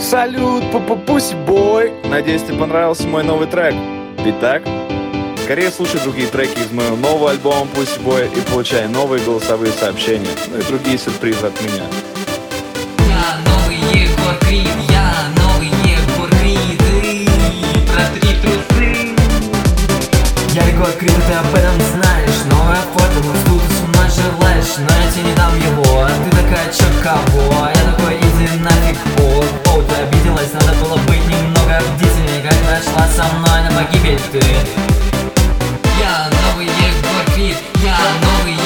Салют, Пуси Бой! Надеюсь, тебе понравился мой новый трек. Ведь так? Скорее слушай другие треки из моего нового альбома Pussy Boy и получай новые голосовые сообщения, ну и другие сюрпризы от меня. Я новый Егор Крид, я новый Егор Крид, и протри трусы. Я Егор Крид, ты об этом знаешь. Новое фото, но вкус с ума желаешь, но я тебе не дам его. Ты такая, чё кого? Я такой, иди нафиг, о, ты обиделась, надо было быть немного бдительней, когда шла со мной на погибель ты. Я новый Егор Крид, я новый